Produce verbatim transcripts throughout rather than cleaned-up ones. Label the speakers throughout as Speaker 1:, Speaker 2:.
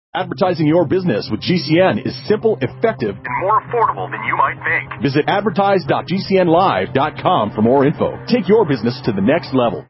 Speaker 1: Advertising your business with G C N is simple, effective,
Speaker 2: and more affordable than you might think.
Speaker 1: Visit advertise dot g c n live dot com for more info. Take your business to the next level.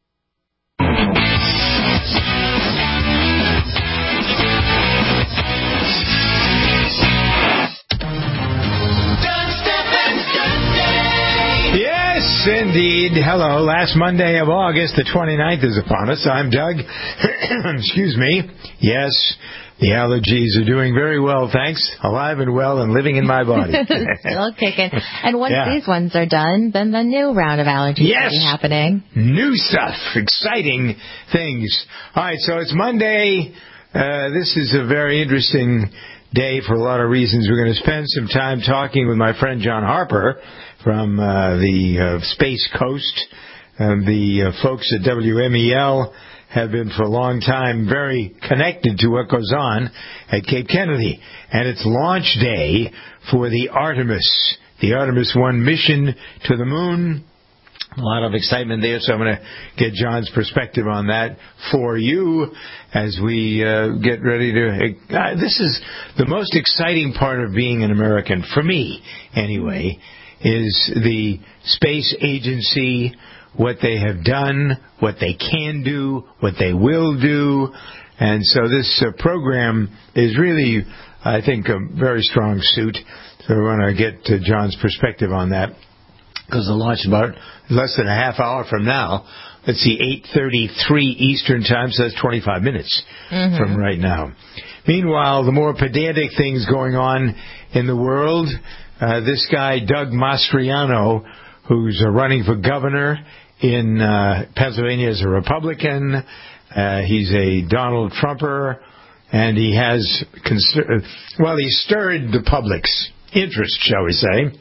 Speaker 3: Yes, indeed. Hello. Last Monday of August, the twenty-ninth, is upon us. I'm Doug. Excuse me. Yes, the allergies are doing very well, thanks. Alive and well and living in my body.
Speaker 4: Still kicking. And once
Speaker 3: Yeah.
Speaker 4: these ones are done, then the new round of allergies
Speaker 3: Yes.
Speaker 4: will be happening.
Speaker 3: New stuff. Exciting things. All right, so it's Monday. Uh, this is a very interesting day for a lot of reasons. We're going to spend some time talking with my friend John Harper from uh, the uh, Space Coast. Um, the uh, folks at W M E L have been for a long time very connected to what goes on at Cape Kennedy. And it's launch day for the Artemis, the Artemis one mission to the moon. A lot of excitement there, so I'm going to get John's perspective on that for you as we uh, get ready to... Uh, this is the most exciting part of being an American, for me anyway, is the space agency, what they have done, what they can do, what they will do. And so this uh, program is really, I think, a very strong suit. So we want to get uh, John's perspective on that, because the launch is about less than a half hour from now. Let's see, eight thirty-three Eastern Time, so that's twenty-five minutes mm-hmm. from right now. Meanwhile, the more pedantic things going on in the world, uh, this guy, Doug Mastriano, who's uh, running for governor in uh, Pennsylvania as a Republican. Uh, he's a Donald Trumper, and he has, conser- well, he stirred the public's interest, shall we say.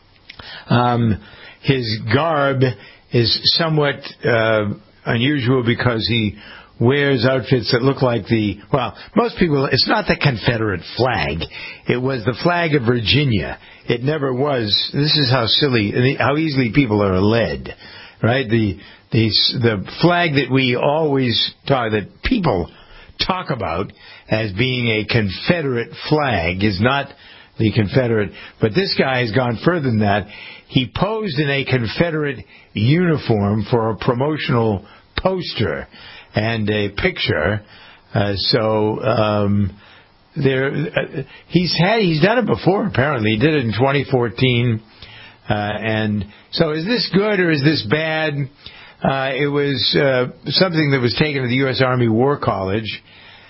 Speaker 3: Um, his garb is somewhat uh, unusual because he wears outfits that look like the, well, most people, it's not the Confederate flag. It was the flag of Virginia. It never was. This is how silly, how easily people are led, right? The the the flag that we always talk, that people talk about as being a Confederate flag is not the Confederate. But this guy has gone further than that. He posed in a Confederate uniform for a promotional poster and a picture. Uh, so um, there, uh, he's had he's done it before. Apparently, he did it in twenty fourteen. Uh, and so, is this good or is this bad? Uh, it was uh, something that was taken to the U S Army War College,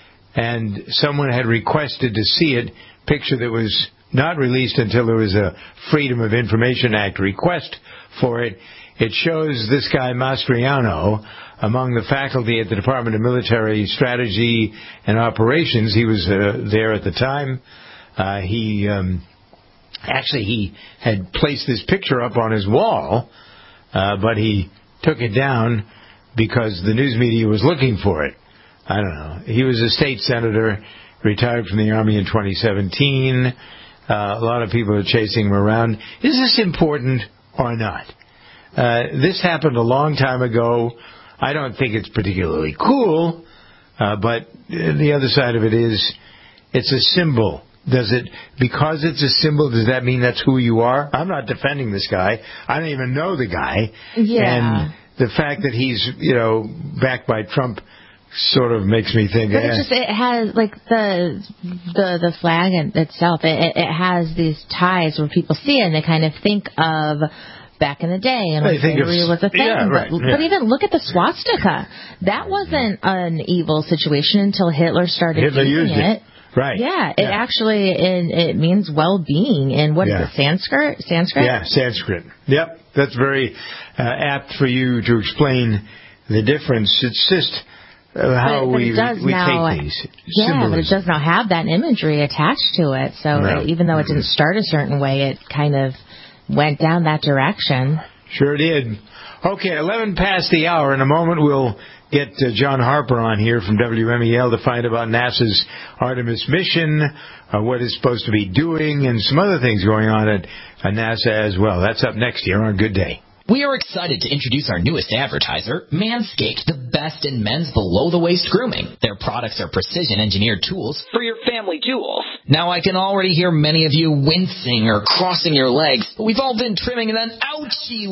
Speaker 3: and someone had requested to see it. Picture that was not released until there was a Freedom of Information Act request for it. It shows this guy Mastriano among the faculty at the Department of Military Strategy and Operations. He was uh, there at the time. Uh, he um, actually he had placed this picture up on his wall, uh, but he took it down because the news media was looking for it. I don't know. He was a state senator, retired from the Army in twenty seventeen. Uh, a lot of people are chasing him around. Is this important or not? Uh, this happened a long time ago. I don't think it's particularly cool, uh, but the other side of it is it's a symbol. Does it, because it's a symbol, does that mean that's who you are? I'm not defending this guy. I don't even know the guy.
Speaker 4: Yeah.
Speaker 3: And the fact that he's, you know, backed by Trump sort of makes me think.
Speaker 4: But
Speaker 3: eh.
Speaker 4: it just it has like the the the flag in itself. It, it has these ties where people see it and they kind of think of back in the day, and like slavery was a thing.
Speaker 3: Yeah, right,
Speaker 4: but,
Speaker 3: yeah.
Speaker 4: but even look at the swastika. That wasn't an evil situation until Hitler started
Speaker 3: Hitler
Speaker 4: using
Speaker 3: used it.
Speaker 4: it.
Speaker 3: Right.
Speaker 4: Yeah, it yeah. actually it, it means well-being in what
Speaker 3: yeah.
Speaker 4: is it, Sanskrit? Sanskrit?
Speaker 3: Yeah, Sanskrit. Yep, that's very uh, apt for you to explain the difference. It's just uh, how
Speaker 4: but, but
Speaker 3: we, we
Speaker 4: now,
Speaker 3: take these
Speaker 4: yeah,
Speaker 3: symbolism.
Speaker 4: but it does not have that imagery attached to it. So
Speaker 3: no.
Speaker 4: it, even though it didn't start a certain way, it kind of went down that direction.
Speaker 3: Sure did. Okay, eleven past the hour. In a moment, we'll get uh, John Harper on here from W M E L to find about NASA's Artemis mission, uh, what it's supposed to be doing, and some other things going on at uh, NASA as well. That's up next here on Good Day.
Speaker 5: We are excited to introduce our newest advertiser, Manscaped, the best in men's below-the-waist grooming. Their products are precision-engineered tools for your family jewels. Now, I can already hear many of you wincing or crossing your legs, but we've all been trimming and then ouchie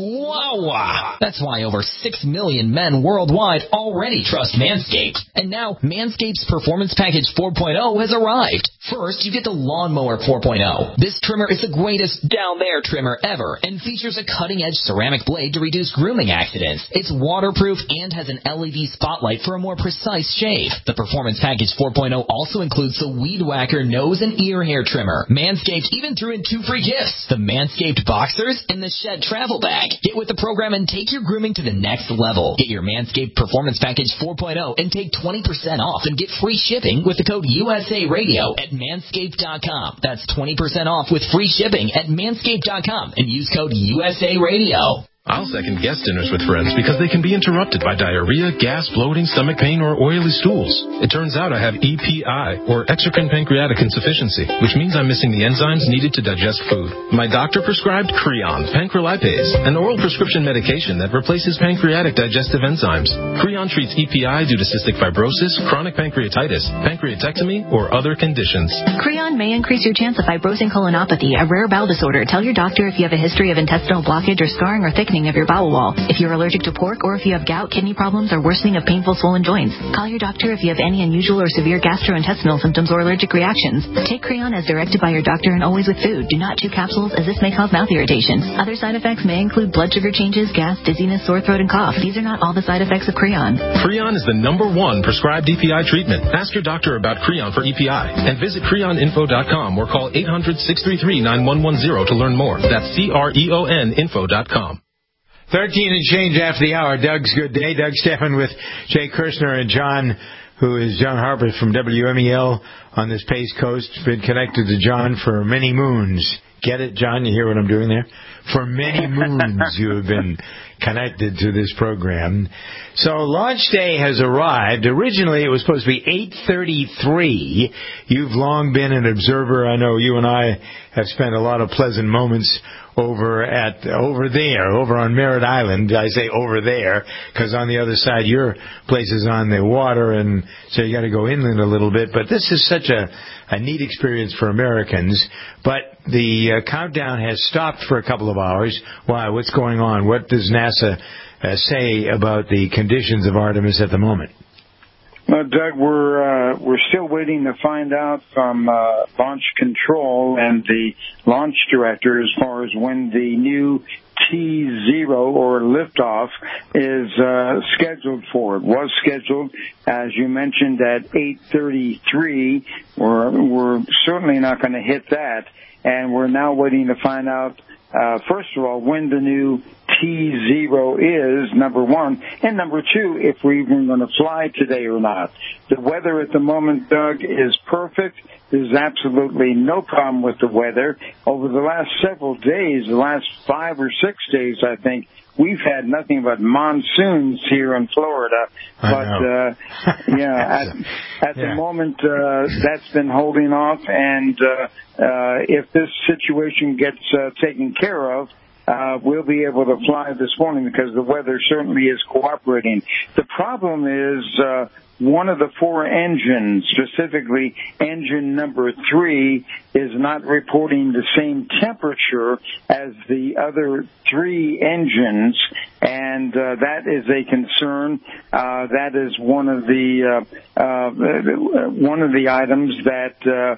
Speaker 5: wawa. That's why over six million men worldwide already trust Manscaped. And now, Manscaped's Performance Package four point oh has arrived. First, you get the Lawnmower four point oh. This trimmer is the greatest down-there trimmer ever and features a cutting-edge ceramic blade to reduce grooming accidents. It's waterproof and has an L E D spotlight for a more precise shave. The Performance Package four point oh also includes the Weed Whacker nose and ear hair trimmer. Manscaped even threw in two free gifts, the Manscaped Boxers and the Shed Travel Bag. Get with the program and take your grooming to the next level. Get your Manscaped Performance Package four point oh and take twenty percent off and get free shipping with the code U S A Radio at manscaped dot com. That's twenty percent off with free shipping at manscaped dot com and use code U S A Radio.
Speaker 6: I'll second guest dinners with friends because they can be interrupted by diarrhea, gas, bloating, stomach pain, or oily stools. It turns out I have E P I, or exocrine pancreatic insufficiency, which means I'm missing the enzymes needed to digest food. My doctor prescribed Creon, pancrelipase, an oral prescription medication that replaces pancreatic digestive enzymes. Creon treats E P I due to cystic fibrosis, chronic pancreatitis, pancreatectomy, or other conditions.
Speaker 7: Creon may increase your chance of fibrosing colonopathy, a rare bowel disorder. Tell your doctor if you have a history of intestinal blockage or scarring or thickening of your bowel wall. If you're allergic to pork or if you have gout, kidney problems, or worsening of painful swollen joints, call your doctor if you have any unusual or severe gastrointestinal symptoms or allergic reactions. Take Creon as directed by your doctor and always with food. Do not chew capsules as this may cause mouth irritation. Other side effects may include blood sugar changes, gas, dizziness, sore throat, and cough. These are not all the side effects of Creon.
Speaker 6: Creon is the number one prescribed E P I treatment. Ask your doctor about Creon for E P I and visit creon info dot com or call eight hundred, six three three, nine one one zero to learn more. That's C R E O N info dot com.
Speaker 3: thirteen and change after the hour. Doug's Good Day. Doug Stephan with Jay Kirshner and John, who is John Harper from W M E L on this Pace Coast. Been connected to John for many moons. Get it, John? You hear what I'm doing there? For many moons you have been connected to this program. So launch day has arrived. Originally it was supposed to be eight thirty-three. You've long been an observer. I know you and I have spent a lot of pleasant moments over at over there, over on Merritt Island. I say over there because on the other side your place is on the water, and so you got to go inland a little bit. But this is such a, a neat experience for Americans. But the uh, countdown has stopped for a couple of hours. Why? What's going on? What does NASA uh, say about the conditions of Artemis at the moment?
Speaker 8: Well, Doug, we're uh, we're still waiting to find out from uh, Launch Control and the launch director as far as when the new T zero or liftoff is uh, scheduled for. It was scheduled, as you mentioned, at eight thirty-three. We're we're certainly not going to hit that, and we're now waiting to find out. Uh, first of all, when the new T zero is, number one, and number two, if we're even going to fly today or not. The weather at the moment, Doug, is perfect. There's absolutely no problem with the weather. Over the last several days, the last five or six days, I think, we've had nothing but monsoons here in Florida.
Speaker 3: I
Speaker 8: but,
Speaker 3: know.
Speaker 8: uh, yeah, at, at yeah. the moment, uh, that's been holding off. And, uh, uh, if this situation gets, uh, taken care of, Uh, we'll be able to fly this morning because the weather certainly is cooperating. The problem is uh, one of the four engines, specifically engine number three, is not reporting the same temperature as the other three engines, and uh, that is a concern. Uh, that is one of the uh, uh, one of the items that uh,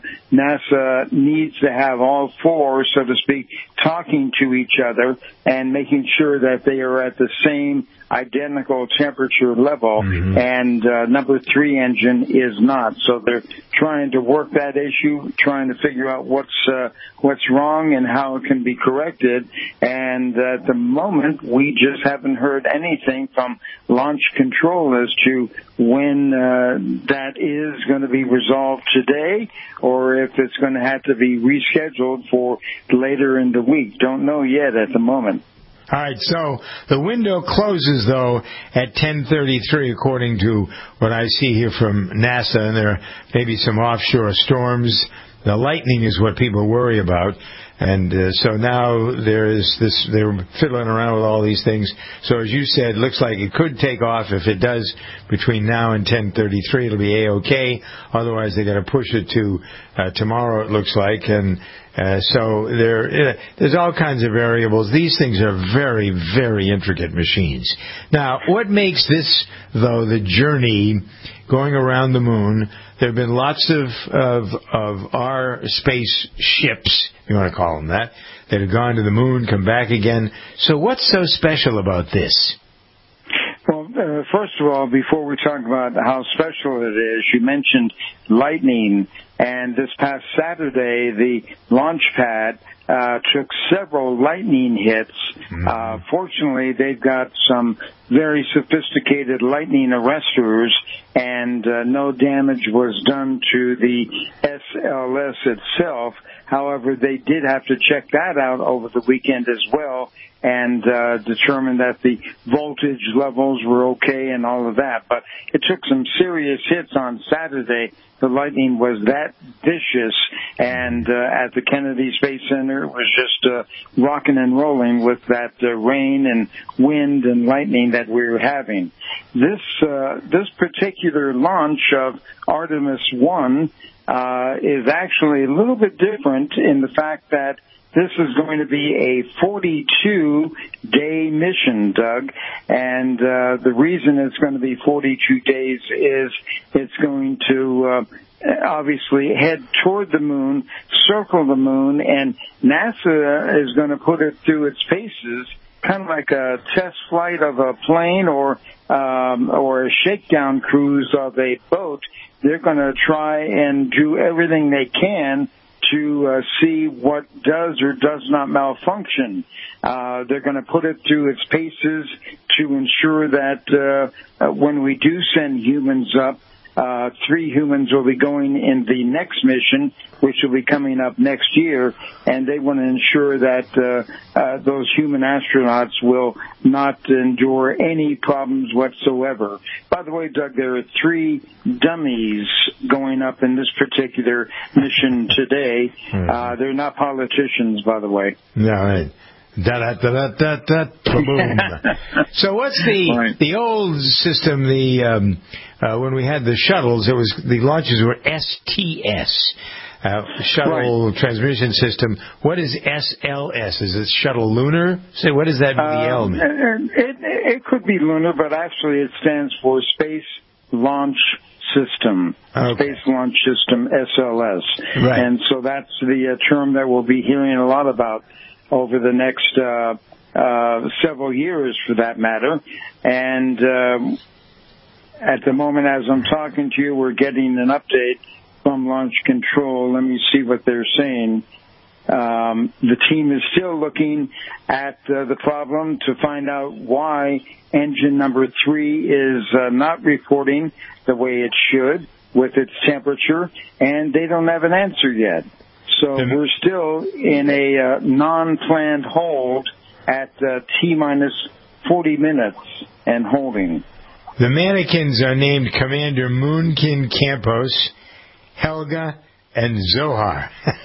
Speaker 8: NASA needs to have all four, so to speak, talking to each other and making sure that they are at the same identical temperature level, mm-hmm. and uh, number three engine is not. So they're trying to work that issue, trying to figure out what's uh, what's wrong and how it can be corrected. And uh, at the moment, we just haven't heard anything from Launch Control as to when uh, that is going to be resolved today, or if it's going to have to be rescheduled for later in the week. Don't know yet at the moment.
Speaker 3: All right, so the window closes, though, at ten thirty-three, according to what I see here from NASA, and there may be some offshore storms. The lightning is what people worry about. And uh, so now there is this, they're fiddling around with all these things. So as you said, it looks like it could take off. If it does between now and ten thirty-three, it'll be A-OK. Otherwise, they're going to push it to uh, tomorrow, it looks like. And uh, so there, uh, there's all kinds of variables. These things are very, very intricate machines. Now, what makes this, though, the journey going around the moon? There have been lots of, of, of our space ships, if you want to call them that, that have gone to the moon, come back again. So what's so special about this?
Speaker 8: Well, uh, first of all, before we talk about how special it is, you mentioned lightning, and this past Saturday, the launch pad uh, took several lightning hits. Mm-hmm. Uh, fortunately, they've got some very sophisticated lightning arresters, and uh, no damage was done to the S L S itself. However, they did have to check that out over the weekend as well, and uh, determine that the voltage levels were okay and all of that. But it took some serious hits on Saturday. The lightning was that vicious, and uh, at the Kennedy Space Center, it was just uh, rocking and rolling with that uh, rain and wind and lightning that we were having. This uh, this particular launch of Artemis one uh, is actually a little bit different in the fact that this is going to be a forty-two day mission, Doug, and uh, the reason it's going to be forty-two days is it's going to uh, obviously head toward the moon, circle the moon, and NASA is going to put it through its paces, kind of like a test flight of a plane or um, or a shakedown cruise of a boat. They're going to try and do everything they can to uh, see what does or does not malfunction. Uh, they're going to put it through its paces to ensure that uh, uh, when we do send humans up, uh, three humans will be going in the next mission, which will be coming up next year, and they want to ensure that uh, uh, those human astronauts will not endure any problems whatsoever. By the way, Doug, there are three dummies going up in this particular mission today. Mm-hmm. Uh, they're not politicians, by the way.
Speaker 3: No, right. Da da da da da da boom. So what's the right. the old system? The um, uh, when we had the shuttles, it was the launches were S T S, uh, shuttle right. transmission system. What is S L S? Is it shuttle lunar? Say, what does that mean? The L mean?
Speaker 8: Um, it, it could be lunar, but actually it stands for Space Launch System, okay. Space Launch System, S L S. Right. And so that's the uh, term that we'll be hearing a lot about over the next uh, uh, several years, for that matter. And um, at the moment, as I'm talking to you, we're getting an update from Launch Control. Let me see what they're saying. Um, the team is still looking at uh, the problem to find out why engine number three is uh, not reporting the way it should with its temperature, and they don't have an answer yet. So we're still in a uh, non-planned hold at uh, T-minus forty minutes and holding.
Speaker 3: The mannequins are named Commander Moonkin Campos, Helga, and Zohar.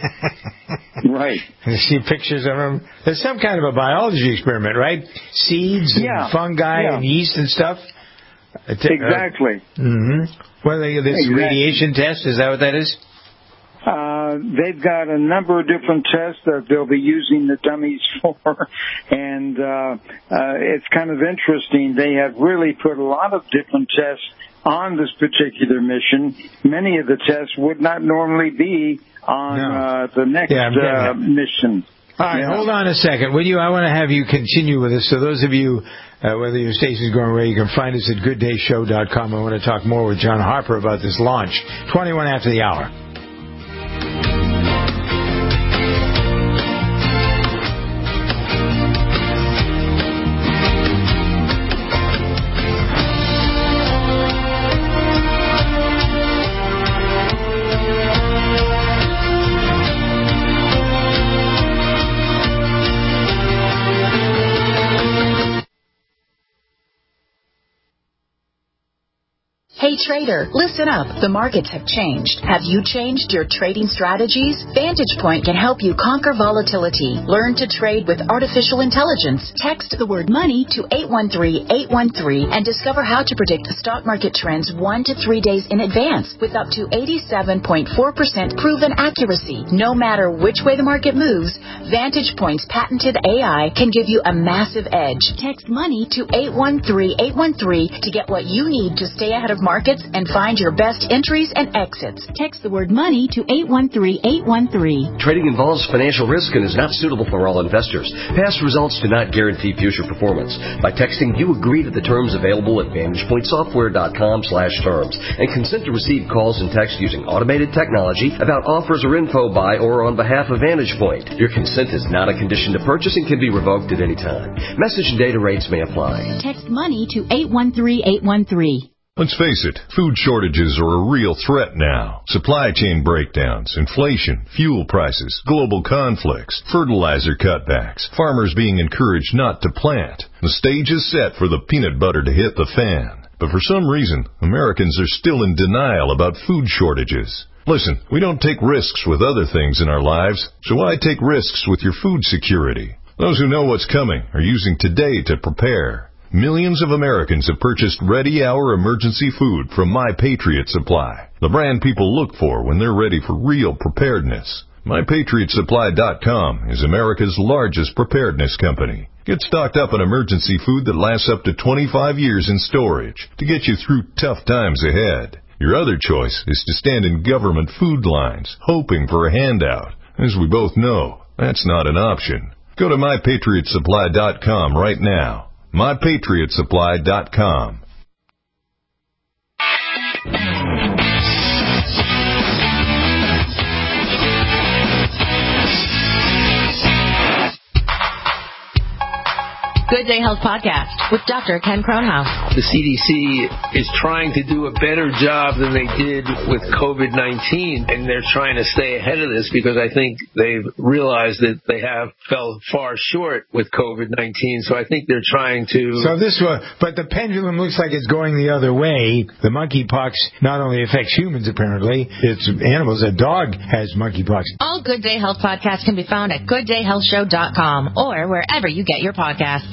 Speaker 8: Right.
Speaker 3: You see pictures of them. There's some kind of a biology experiment, right? Seeds
Speaker 8: yeah.
Speaker 3: and fungi
Speaker 8: yeah.
Speaker 3: and yeast and stuff.
Speaker 8: Exactly.
Speaker 3: Uh, mm-hmm. Well, this exactly. radiation test, is that what that is?
Speaker 8: Uh, they've got a number of different tests that they'll be using the dummies for, and uh, uh, it's kind of interesting. They have really put a lot of different tests on this particular mission. Many of the tests would not normally be on no. uh, the next yeah, uh, mission.
Speaker 3: All right, yeah. Hold on a second, will you? I want to have you continue with us. So those of you, uh, whether your station's going away, you can find us at good day show dot com. I want to talk more with John Harper about this launch. twenty-one after the hour.
Speaker 9: Hey, Hey trader, listen up. The markets have changed. Have you changed your trading strategies? Vantage Point can help you conquer volatility. Learn to trade with artificial intelligence. Text the word money to eight one three, eight one three and discover how to predict the stock market trends one to three days in advance with up to eighty-seven point four percent proven accuracy. No matter which way the market moves, Vantage Point's patented A I can give you a massive edge. Text money to eight one three, eight one three to get what you need to stay ahead of markets and find your best entries and exits. Text the word money to eight one three, eight one three.
Speaker 10: Trading involves financial risk and is not suitable for all investors. Past results do not guarantee future performance. By texting, you agree to the terms available at vantage point software dot com slash terms and consent to receive calls and text using automated technology about offers or info by or on behalf of Vantage Point. Your consent is not a condition to purchase and can be revoked at any time. Message and data rates may apply.
Speaker 9: Text money to eight one three, eight one three.
Speaker 11: Let's face it, food shortages are a real threat now. Supply chain breakdowns, inflation, fuel prices, global conflicts, fertilizer cutbacks, farmers being encouraged not to plant. The stage is set for the peanut butter to hit the fan. But for some reason, Americans are still in denial about food shortages. Listen, we don't take risks with other things in our lives, so why take risks with your food security? Those who know what's coming are using today to prepare. Millions of Americans have purchased Ready Hour emergency food from My Patriot Supply, the brand people look for when they're ready for real preparedness. My Patriot Supply dot com is America's largest preparedness company. Get stocked up on emergency food that lasts up to twenty-five years in storage to get you through tough times ahead. Your other choice is to stand in government food lines, hoping for a handout. As we both know, that's not an option. Go to My Patriot Supply dot com right now. My Patriot Supply dot com.
Speaker 4: Good Day Health Podcast with Doctor Ken Cronhouse.
Speaker 12: The C D C is trying to do a better job than they did with COVID nineteen, and they're trying to stay ahead of this because I think they've realized that they have fell far short with COVID nineteen, so I think they're trying to...
Speaker 3: So this was, but the pendulum looks like it's going the other way. The monkeypox not only affects humans, apparently, it's animals. A dog has monkeypox.
Speaker 4: All Good Day Health Podcasts can be found at good day health show dot com or wherever you get your podcasts.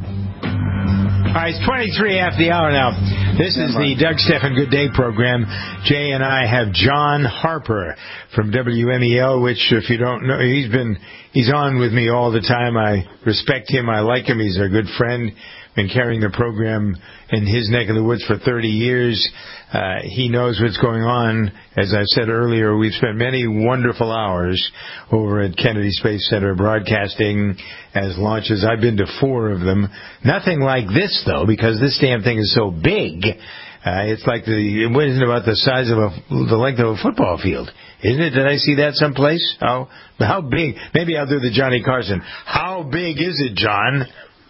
Speaker 3: All right, it's twenty-three after the hour now. This is the Doug Stephan Good Day program. Jay and I have John Harper from W M E L, which, if you don't know, he's been he's on with me all the time. I respect him. I like him. He's a good friend. Been carrying the program in his neck of the woods for thirty years. Uh, he knows what's going on. As I said earlier, we've spent many wonderful hours over at Kennedy Space Center broadcasting as launches. I've been to four of them. Nothing like this, though, because this damn thing is so big. Uh, it's like the, it isn't about the size of a, the length of a football field. Isn't it? Did I see that someplace? How, how big? Maybe I'll do the Johnny Carson. How big is it, John?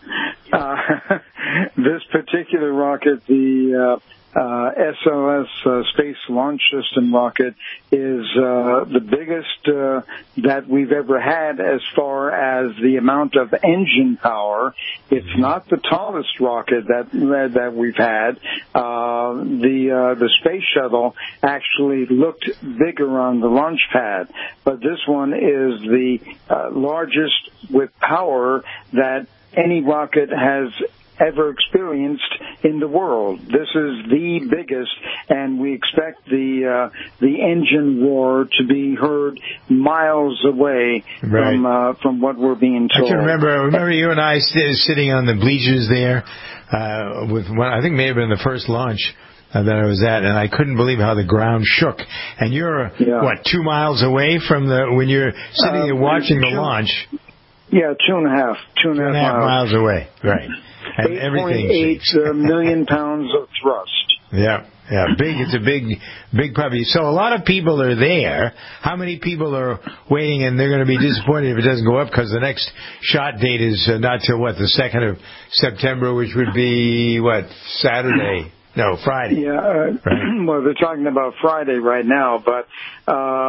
Speaker 8: Uh, this particular rocket, the uh, uh, S L S uh, Space Launch System rocket, is uh, the biggest uh, that we've ever had as far as the amount of engine power. It's not the tallest rocket that that we've had. Uh, the uh, the space shuttle actually looked bigger on the launch pad, but this one is the uh, largest with power that any rocket has ever experienced in the world. This is the biggest, and we expect the uh, the engine roar to be heard miles away
Speaker 3: right.
Speaker 8: from uh, from what we're being told.
Speaker 3: I can remember, remember you and I st- sitting on the bleachers there uh, with one, I think may have been the first launch Uh, that I was at, and I couldn't believe how the ground shook. And you're, yeah. what, two miles away from the, when you're sitting there uh, watching the launch?
Speaker 8: Yeah, two and a half. Two and,
Speaker 3: two and a half miles. miles away, right. And
Speaker 8: eight point eight uh, million pounds of thrust.
Speaker 3: Yeah, yeah, big. It's a big, big puppy. So a lot of people are there. How many people are waiting, and they're going to be disappointed if it doesn't go up because the next shot date is uh, not till, what, the second of September, which would be, what, Saturday? No, Friday.
Speaker 8: Yeah, uh, right. Well, they're talking about Friday right now, but um,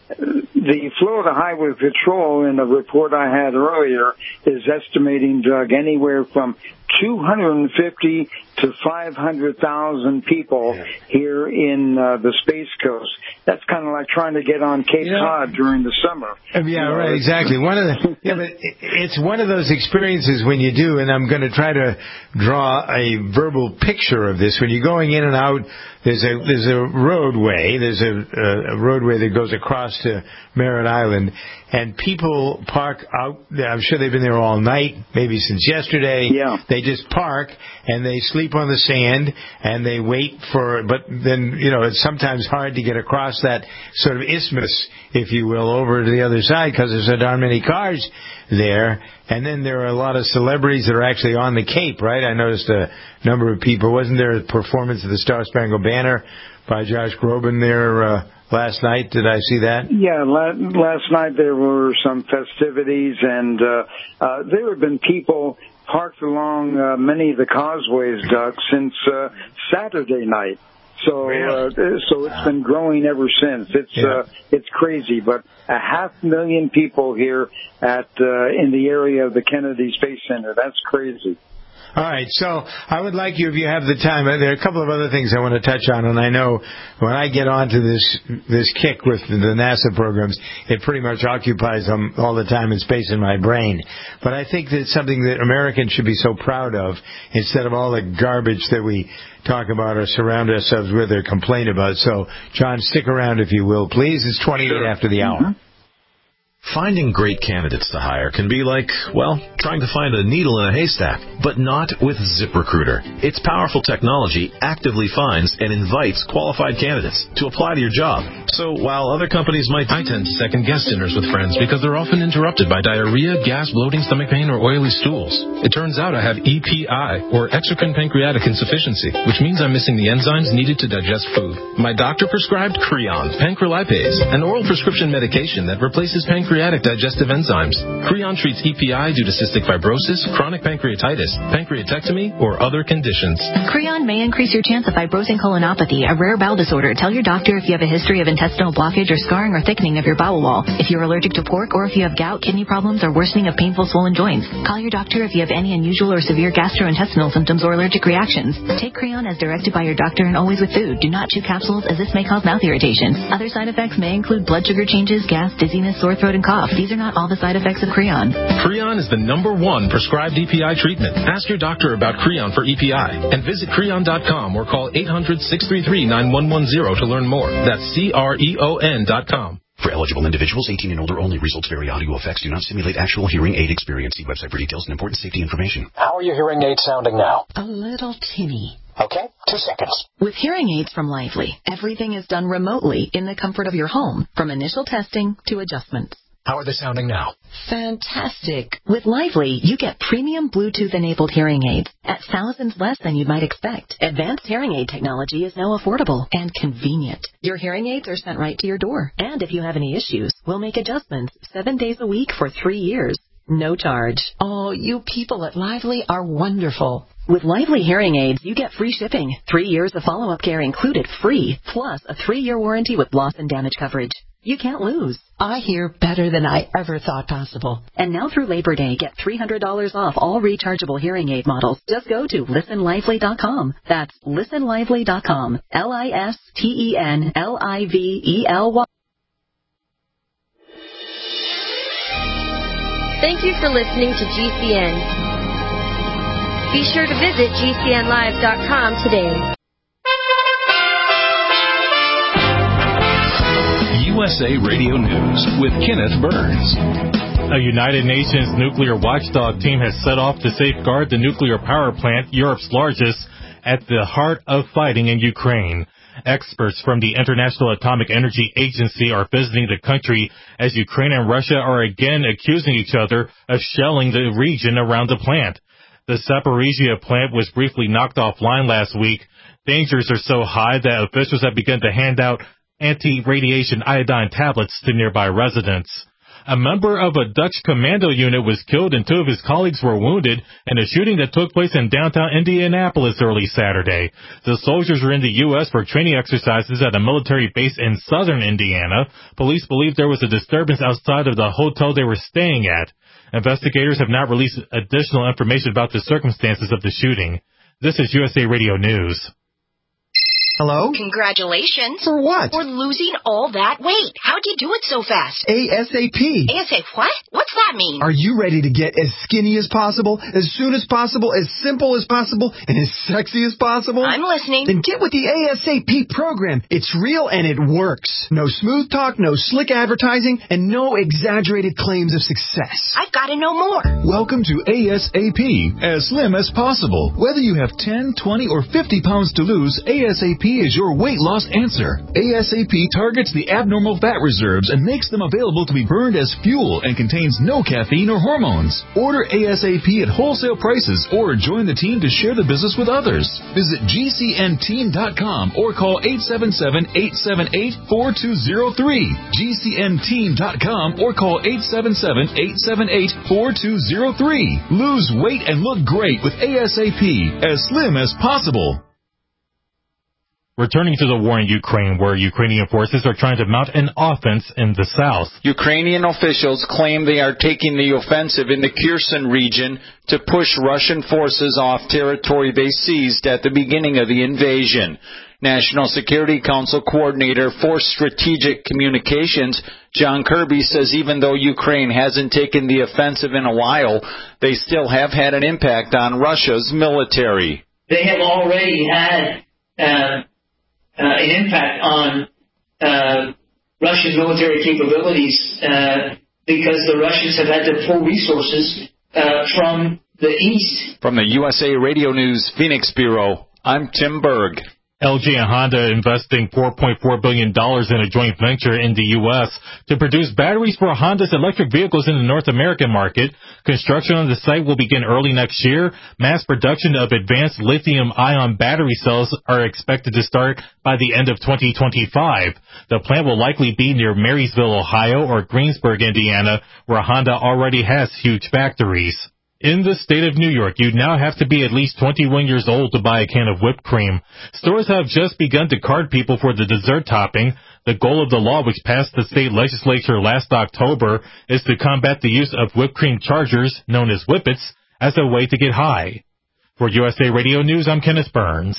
Speaker 8: the Florida Highway Patrol, in a report I had earlier, is estimating, Doug, anywhere from two hundred fifty to five hundred thousand people yeah. here in uh, the Space Coast. That's kind of like trying to get on Cape yeah. Cod during the summer.
Speaker 3: Yeah, you know, right, exactly. One of the yeah, but it's one of those experiences when you do, and I'm going to try to draw a verbal picture of this. When you're going in and out, there's a there's a roadway, there's a, a roadway that goes across to Merritt Island, and people park out. I'm sure they've been there all night, maybe since yesterday.
Speaker 8: Yeah.
Speaker 3: They just park and they sleep on the sand and they wait for. But then, you know, it's sometimes hard to get across that sort of isthmus, if you will, over to the other side because there's so darn many cars there. And then there are a lot of celebrities that are actually on the Cape, right? I noticed a number of people. Wasn't there a performance of the Star Spangled Banner by Josh Groban there uh, last night? Did I see that?
Speaker 8: Yeah, last night there were some festivities, and uh, uh, there have been people parked along uh, many of the causeways, Doug, since uh, Saturday night. So, uh, so it's been growing ever since. It's yeah. uh, it's crazy, but a half million people here at uh, in the area of the Kennedy Space Center. That's crazy.
Speaker 3: All right, so I would like you, if you have the time, there are a couple of other things I want to touch on, and I know when I get onto this this kick with the NASA programs, it pretty much occupies them all the time and space in my brain. But I think that it's something that Americans should be so proud of, instead of all the garbage that we talk about or surround ourselves with or complain about. So, John, stick around if you will, please. It's twenty-eight sure. after the hour.
Speaker 13: Mm-hmm. Finding great candidates to hire can be like, well, trying to find a needle in a haystack, but not with ZipRecruiter. Its powerful technology actively finds and invites qualified candidates to apply to your job. So while other companies might...
Speaker 6: I tend to second-guess dinners with friends because they're often interrupted by diarrhea, gas, bloating, stomach pain, or oily stools. It turns out I have E P I, or exocrine pancreatic insufficiency, which means I'm missing the enzymes needed to digest food. My doctor prescribed Creon, pancrelipase, an oral prescription medication that replaces pancreatic digestive enzymes. Creon treats E P I due to cystic fibrosis, chronic pancreatitis, pancreatectomy, or other conditions.
Speaker 7: Creon may increase your chance of fibrosing colonopathy, a rare bowel disorder. Tell your doctor if you have a history of intestinal blockage or scarring or thickening of your bowel wall. If you're allergic to pork, or if you have gout, kidney problems, or worsening of painful swollen joints. Call your doctor if you have any unusual or severe gastrointestinal symptoms or allergic reactions. Take Creon as directed by your doctor and always with food. Do not chew capsules, as this may cause mouth irritation. Other side effects may include blood sugar changes, gas, dizziness, sore throat, and cough. These are not all the side effects of Creon.
Speaker 6: Creon is the number one prescribed E P I treatment. Ask your doctor about Creon for E P I and visit Creon dot com or call eight hundred, six three three, nine one one zero to learn more. That's C R E O N dot com.
Speaker 14: For eligible individuals, eighteen and older only. Results vary. Audio effects do not simulate actual hearing aid experience. See website for details and important safety information.
Speaker 15: How are your hearing aids sounding now?
Speaker 16: A little tinny.
Speaker 15: Okay, two seconds.
Speaker 16: With hearing aids from Lively, everything is done remotely in the comfort of your home, from initial testing to adjustments.
Speaker 15: How are they sounding now?
Speaker 16: Fantastic. With Lively, you get premium Bluetooth-enabled hearing aids at thousands less than you might expect. Advanced hearing aid technology is now affordable and convenient. Your hearing aids are sent right to your door. And if you have any issues, we'll make adjustments seven days a week for three years. No charge. Oh, you people at Lively are wonderful.
Speaker 7: With Lively hearing aids, you get free shipping, three years of follow-up care included free, plus a three-year warranty with loss and damage coverage. You can't lose.
Speaker 16: I hear better than I ever thought possible.
Speaker 7: And now through Labor Day, get three hundred dollars off all rechargeable hearing aid models. Just go to listen lively dot com. That's listen lively dot com. L I S T E N L I V E L Y.
Speaker 17: Thank you for listening to G C N. Be sure to visit G C N live dot com today.
Speaker 1: U S A Radio News with Kenneth Burns.
Speaker 18: A United Nations nuclear watchdog team has set off to safeguard the nuclear power plant, Europe's largest, at the heart of fighting in Ukraine. Experts from the International Atomic Energy Agency are visiting the country as Ukraine and Russia are again accusing each other of shelling the region around the plant. The Zaporizhia plant was briefly knocked offline last week. Dangers are so high that officials have begun to hand out anti-radiation iodine tablets to nearby residents. A member of a Dutch commando unit was killed and two of his colleagues were wounded in a shooting that took place in downtown Indianapolis early Saturday. The soldiers were in the U S for training exercises at a military base in southern Indiana. Police believe there was a disturbance outside of the hotel they were staying at. Investigators have not released additional information about the circumstances of the shooting. This is U S A Radio News.
Speaker 19: Hello?
Speaker 20: Congratulations.
Speaker 19: For what?
Speaker 20: For losing all that weight. How'd you do it so fast?
Speaker 19: ASAP.
Speaker 20: ASAP what? What's that mean?
Speaker 19: Are you ready to get as skinny as possible, as soon as possible, as simple as possible, and as sexy as possible?
Speaker 20: I'm listening.
Speaker 19: Then get with the ASAP program. It's real and it works. No smooth talk, no slick advertising, and no exaggerated claims of success.
Speaker 20: I've got to know more.
Speaker 21: Welcome to ASAP, as slim as possible. Whether you have ten, twenty, or fifty pounds to lose, ASAP is your weight loss answer. ASAP targets the abnormal fat reserves and makes them available to be burned as fuel and contains no caffeine or hormones. Order ASAP at wholesale prices or join the team to share the business with others. Visit G C N team dot com or call eight seven seven, eight seven eight, four two zero three. G C N team dot com or call eight seven seven, eight seven eight, four two zero three. Lose weight and look great with ASAP, as slim as possible.
Speaker 18: Returning to the war in Ukraine, where Ukrainian forces are trying to mount an offense in the south.
Speaker 22: Ukrainian officials claim they are taking the offensive in the Kherson region to push Russian forces off territory they seized at the beginning of the invasion. National Security Council Coordinator for Strategic Communications, John Kirby, says even though Ukraine hasn't taken the offensive in a while, they still have had an impact on Russia's military.
Speaker 23: They have already had uh, uh, an impact on uh, Russian military capabilities uh, because the Russians have had to pull resources uh, from the east.
Speaker 22: From the U S A Radio News Phoenix Bureau, I'm Tim Berg.
Speaker 18: L G and Honda investing four point four billion dollars in a joint venture in the U S to produce batteries for Honda's electric vehicles in the North American market. Construction on the site will begin early next year. Mass production of advanced lithium-ion battery cells are expected to start by the end of twenty twenty-five. The plant will likely be near Marysville, Ohio, or Greensburg, Indiana, where Honda already has huge factories. In the state of New York, you now have to be at least twenty-one years old to buy a can of whipped cream. Stores have just begun to card people for the dessert topping. The goal of the law, which passed the state legislature last October, is to combat the use of whipped cream chargers, known as whippets, as a way to get high. For U S A Radio News, I'm Kenneth Burns.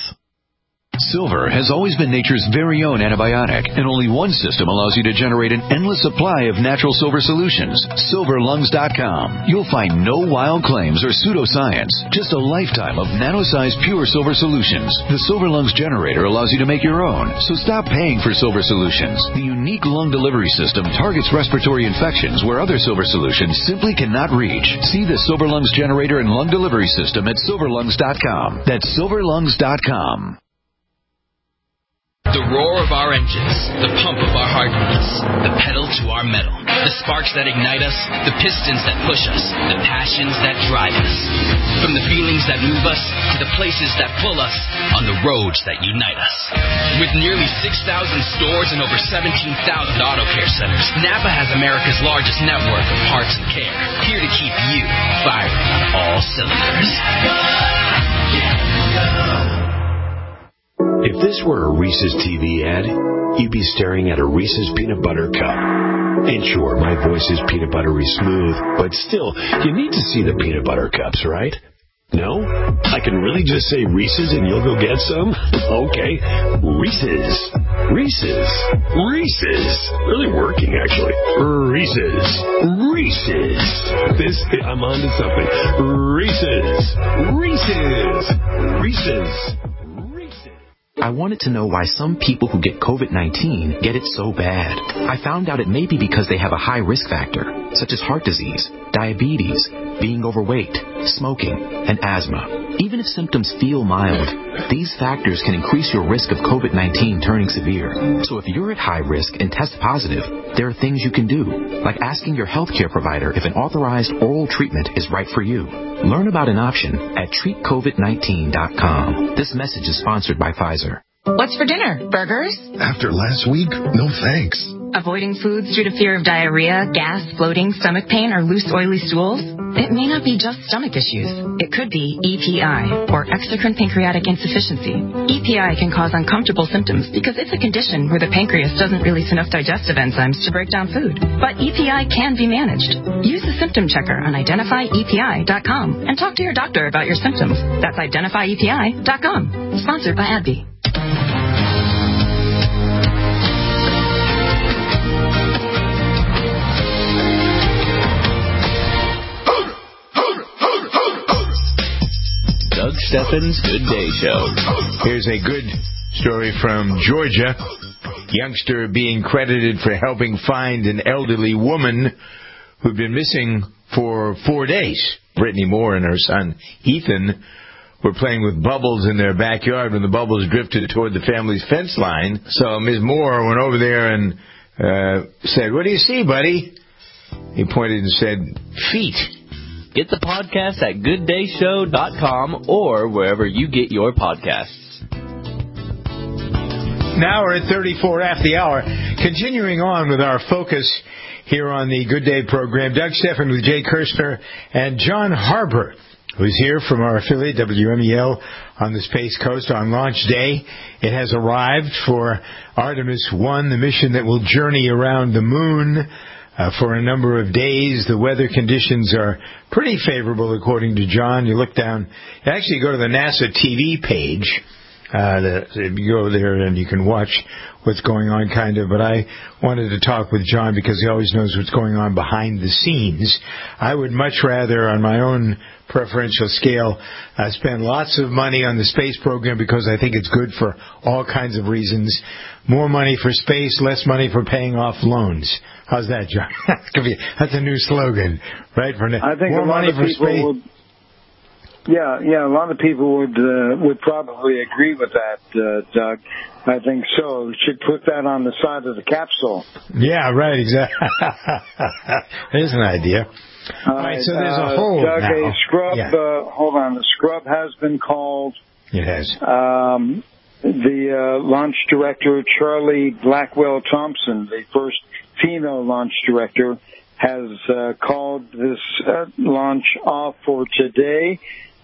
Speaker 24: Silver has always been nature's very own antibiotic, and only one system allows you to generate an endless supply of natural silver solutions. silver lungs dot com. You'll find no wild claims or pseudoscience, just a lifetime of nano-sized pure silver solutions. The Silver Lungs generator allows you to make your own, so stop paying for silver solutions. The unique lung delivery system targets respiratory infections where other silver solutions simply cannot reach. See the Silver Lungs generator and lung delivery system at silver lungs dot com. That's silver lungs dot com.
Speaker 25: The roar of our engines, the pump of our heartbeats, the pedal to our metal, the sparks that ignite us, the pistons that push us, the passions that drive us. From the feelings that move us to the places that pull us on the roads that unite us. With nearly six thousand stores and over seventeen thousand auto care centers, Napa has America's largest network of parts and care, here to keep you firing on all cylinders.
Speaker 26: If this were a Reese's T V ad, you'd be staring at a Reese's peanut butter cup. And sure, my voice is peanut buttery smooth, but still, you need to see the peanut butter cups, right? No? I can really just say Reese's and you'll go get some? Okay. Reese's. Reese's. Reese's. Really working, actually. Reese's. Reese's. This, I'm on to something. Reese's. Reese's. Reese's.
Speaker 27: I wanted to know why some people who get COVID nineteen get it so bad. I found out it may be because they have a high risk factor, such as heart disease, diabetes, being overweight, smoking, and asthma. Even if symptoms feel mild, these factors can increase your risk of COVID nineteen turning severe. So if you're at high risk and test positive, there are things you can do, like asking your healthcare provider if an authorized oral treatment is right for you. Learn about an option at treat covid nineteen dot com. This message is sponsored by Pfizer.
Speaker 28: What's for dinner? Burgers?
Speaker 29: After last week, no thanks.
Speaker 7: Avoiding foods due to fear of diarrhea, gas, bloating, stomach pain, or loose, oily stools? It may not be just stomach issues. It could be E P I, or exocrine pancreatic insufficiency. E P I can cause uncomfortable symptoms because it's a condition where the pancreas doesn't release enough digestive enzymes to break down food. But E P I can be managed. Use the symptom checker on identify E P I dot com and talk to your doctor about your symptoms. That's identify E P I dot com. Sponsored by A B B.
Speaker 2: Doug Steffens' Good Day Show.
Speaker 3: Here's a good story from Georgia. Youngster being credited for helping find an elderly woman who'd been missing for four days. Brittany Moore and her son Ethan were playing with bubbles in their backyard when the bubbles drifted toward the family's fence line. So Miz Moore went over there and uh, said, "What do you see, buddy?" He pointed and said, "Feet."
Speaker 2: Get the podcast at good day show dot com or wherever you get your podcasts.
Speaker 3: Now we're at thirty-four after the hour. Continuing on with our focus here on the Good Day program, Doug Stephan with Jay Kirshner and John Harper, who's here from our affiliate W M E L on the Space Coast on launch day. It has arrived for Artemis one, the mission that will journey around the moon Uh, for a number of days. The weather conditions are pretty favorable, according to John. You look down, you actually go to the NASA T V page. Uh, the, you go there and you can watch what's going on, kind of. But I wanted to talk with John because he always knows what's going on behind the scenes. I would much rather, on my own preferential scale, uh, spend lots of money on the space program because I think it's good for all kinds of reasons. More money for space, less money for paying off loans. How's that, John? That's gonna be, that's a new slogan, right? For
Speaker 8: I think
Speaker 3: more
Speaker 8: a lot
Speaker 3: money
Speaker 8: of
Speaker 3: for
Speaker 8: people
Speaker 3: space.
Speaker 8: would. Yeah, yeah, a lot of people would uh, would probably agree with that, uh, Doug. I think so. We should put that on the side of the capsule.
Speaker 3: Yeah, right. Exactly. There's an idea.
Speaker 8: All
Speaker 3: right,
Speaker 8: right,
Speaker 3: so there's a
Speaker 8: uh,
Speaker 3: hole
Speaker 8: Doug,
Speaker 3: now.
Speaker 8: a scrub.
Speaker 3: Yeah.
Speaker 8: Uh, hold on, the scrub has been called.
Speaker 3: It has.
Speaker 8: Um, the uh, launch director, Charlie Blackwell Thompson, the first female launch director, has uh, called this uh, launch off for today,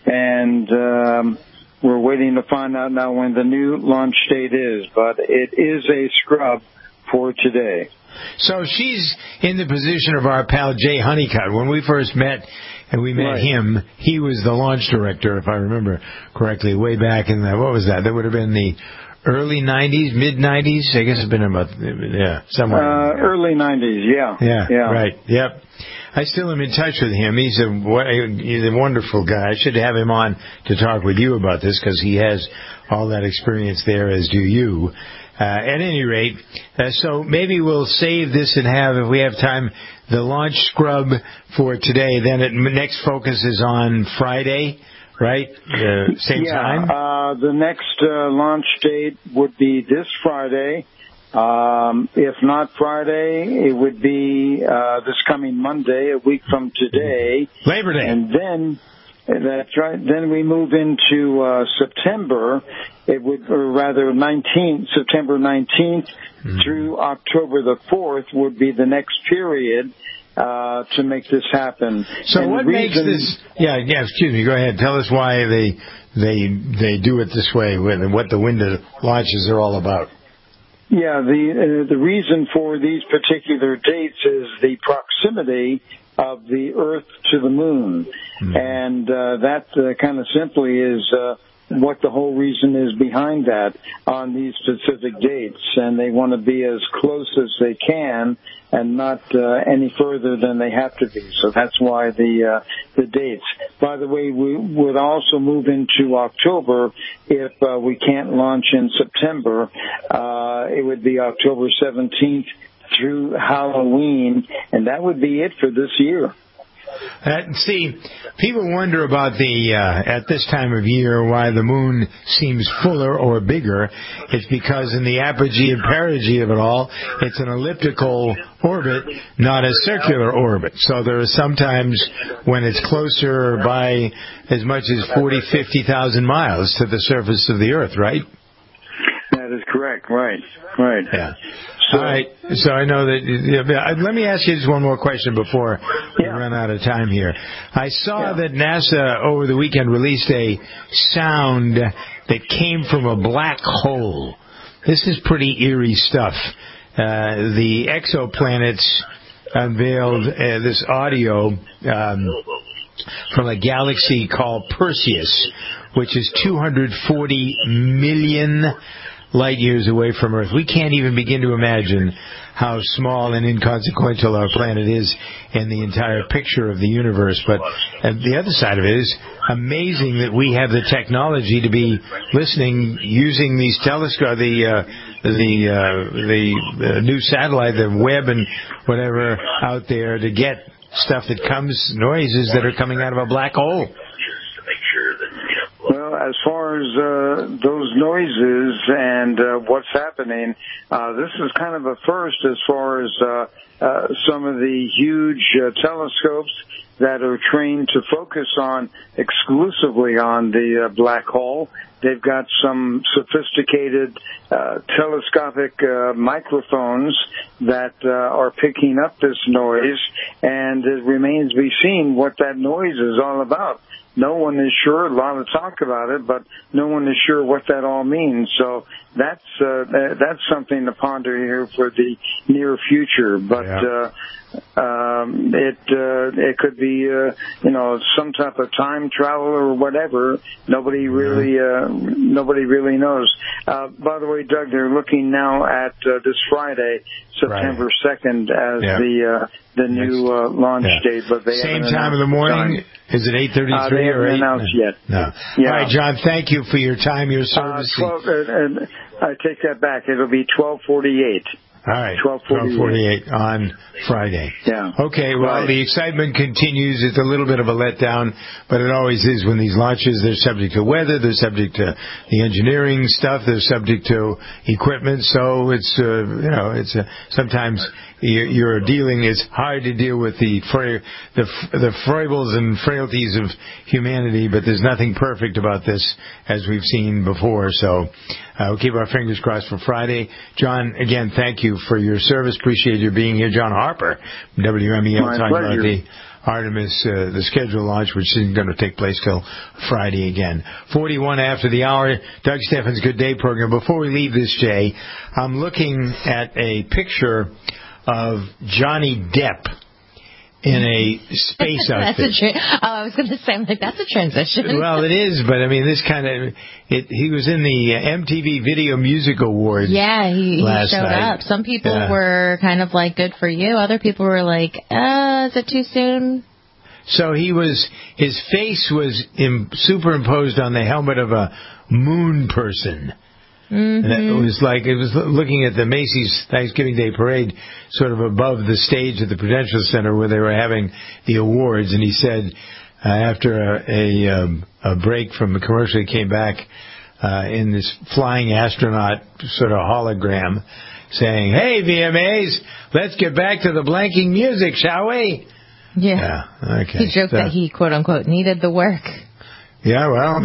Speaker 8: and um, we're waiting to find out now when the new launch date is, but it is a scrub for today.
Speaker 3: So she's in the position of our pal Jay Honeycutt. When we first met and we met
Speaker 8: Right.
Speaker 3: him, he was the launch director, if I remember correctly, way back in the, what was that? That would have been the early nineties, mid nineties? I guess it's been about, yeah, somewhere.
Speaker 8: Uh, early nineties, yeah.
Speaker 3: Yeah,
Speaker 8: yeah.
Speaker 3: right, yep. I still am in touch with him. He's a, he's a wonderful guy. I should have him on to talk with you about this because he has all that experience there, as do you. Uh, at any rate, uh, so maybe we'll save this and have, if we have time, the launch scrub for today. Then it next focus is on Friday, right? Uh, same
Speaker 8: yeah,
Speaker 3: time?
Speaker 8: Uh, the next uh, launch date would be this Friday. Um, if not Friday, it would be uh, this coming Monday, a week from today.
Speaker 3: Labor Day.
Speaker 8: And then, that's right, then we move into uh, September. It would, or rather, nineteenth, September nineteenth mm-hmm. through October the fourth would be the next period uh, to make this happen.
Speaker 3: So
Speaker 8: and
Speaker 3: what makes
Speaker 8: reason,
Speaker 3: this? Yeah, yeah. Excuse me. Go ahead. Tell us why they they they do it this way, and what the window launches are all about.
Speaker 8: Yeah, the uh, the reason for these particular dates is the proximity of the Earth to the Moon, mm-hmm. and uh, that uh, kind of simply is uh, what the whole reason is behind that on these specific dates, and they want to be as close as they can and not uh, any further than they have to be. So that's why the uh, the dates. By the way, we would also move into October if uh, we can't launch in September. Uh, it would be October seventeenth through Halloween, and that would be it for this year.
Speaker 3: Uh, see, people wonder about the, uh, at this time of year, why the moon seems fuller or bigger. It's because in the apogee and perigee of it all, it's an elliptical orbit, not a circular orbit. So there are sometimes when it's closer by as much as forty, fifty thousand miles to the surface of the Earth, right?
Speaker 8: That is correct. Right. Right.
Speaker 3: Yeah. So, All right. So I know that. Yeah, let me ask you just one more question before we yeah. run out of time here. I saw yeah. that NASA over the weekend released a sound that came from a black hole. This is pretty eerie stuff. Uh, the exoplanets unveiled uh, this audio um, from a galaxy called Perseus, which is two hundred forty million light years away from Earth. We can't even begin to imagine how small and inconsequential our planet is in the entire picture of the universe. But uh, the other side of it is amazing that we have the technology to be listening using these telescope, the uh, the uh, the uh, new satellite, the Webb and whatever out there to get stuff that comes, noises that are coming out of a black hole.
Speaker 8: Well, as far as uh, those noises and uh, what's happening, uh, this is kind of a first as far as uh, uh, some of the huge uh, telescopes that are trained to focus on exclusively on the uh, black hole. They've got some sophisticated uh, telescopic uh, microphones that uh, are picking up this noise, and it remains to be seen what that noise is all about. No one is sure. A lot of talk about it, but no one is sure what that all means. So that's uh, that's something to ponder here for the near future. But yeah. uh, um, it uh, it could be uh, you know some type of time travel or whatever. Nobody really uh, nobody really knows. Uh, by the way, Doug, they're looking now at uh, this Friday, September second, as yeah. the uh, the new uh, launch yeah. date. But they
Speaker 3: same time of the morning. Time. Is it eight thirty-three
Speaker 8: uh,
Speaker 3: or eight?
Speaker 8: Announced yet.
Speaker 3: No.
Speaker 8: Yeah.
Speaker 3: All right, John. Thank you for your time, your service.
Speaker 8: Uh, twelve, uh, and I take that back. It'll be twelve forty-eight.
Speaker 3: All right, twelve forty-eight on Friday.
Speaker 8: Yeah.
Speaker 3: Okay, well, right. The excitement continues. It's a little bit of a letdown, but it always is when these launches. They're subject to weather, they're subject to the engineering stuff, they're subject to equipment. So it's, uh, you know, it's uh, sometimes you're dealing. It's hard to deal with the fra- the the foibles and frailties of humanity, but there's nothing perfect about this, as we've seen before. So uh, we'll keep our fingers crossed for Friday. John, again, thank you for your service. Appreciate your being here. John Harper, W M E L,
Speaker 8: My
Speaker 3: talking
Speaker 8: pleasure.
Speaker 3: about the Artemis, uh, the scheduled launch, which isn't going to take place till Friday again. forty-one after the hour, Doug Steffens' Good Day program. Before we leave this, Jay, I'm looking at a picture of Johnny Depp in a space outfit.
Speaker 4: That's a tra- oh, I was going to say, I'm like, that's a transition.
Speaker 3: Well, it is, but I mean, this kind of, it, he was in the M T V Video Music Awards.
Speaker 4: Yeah, he, he showed
Speaker 3: night.
Speaker 4: up. Some people
Speaker 3: yeah.
Speaker 4: were kind of like, good for you. Other people were like, uh, is it too soon?
Speaker 3: So he was, his face was in, superimposed on the helmet of a moon person.
Speaker 4: Mm-hmm.
Speaker 3: And it was like, it was looking at the Macy's Thanksgiving Day Parade sort of above the stage at the Prudential Center where they were having the awards. And he said, uh, after a, a, um, a break from the commercial, he came back uh, in this flying astronaut sort of hologram saying, hey, V M As, let's get back to the blanking music, shall we?
Speaker 4: Yeah.
Speaker 3: yeah okay.
Speaker 4: He joked
Speaker 3: so,
Speaker 4: that he, quote unquote, needed the work.
Speaker 3: Yeah, well,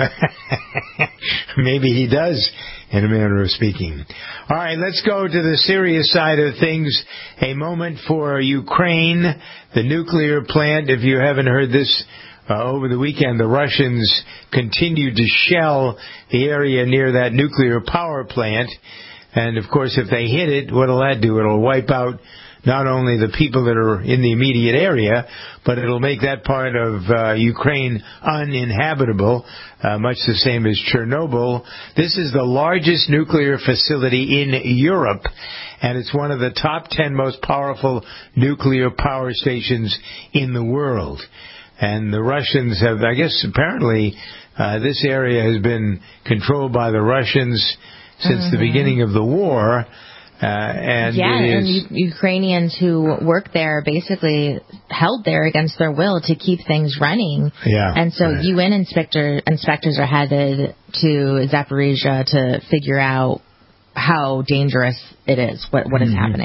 Speaker 3: maybe he does, in a manner of speaking. All right, let's go to the serious side of things. A moment for Ukraine, the nuclear plant. If you haven't heard this, uh, over the weekend, the Russians continued to shell the area near that nuclear power plant. And, of course, if they hit it, what'll that do? It'll wipe out not only the people that are in the immediate area, but it'll make that part of uh, Ukraine uninhabitable, uh, much the same as Chernobyl. This is the largest nuclear facility in Europe, and it's one of the top ten most powerful nuclear power stations in the world. And the Russians have, I guess, apparently, uh, this area has been controlled by the Russians since mm-hmm. the beginning of the war. Uh, and
Speaker 4: yeah,
Speaker 3: it
Speaker 4: and
Speaker 3: is,
Speaker 4: U- Ukrainians who work there basically held there against their will to keep things running.
Speaker 3: Yeah,
Speaker 4: and so right. U N inspector, inspectors are headed to Zaporizhia to figure out how dangerous it is, what what mm-hmm. is happening.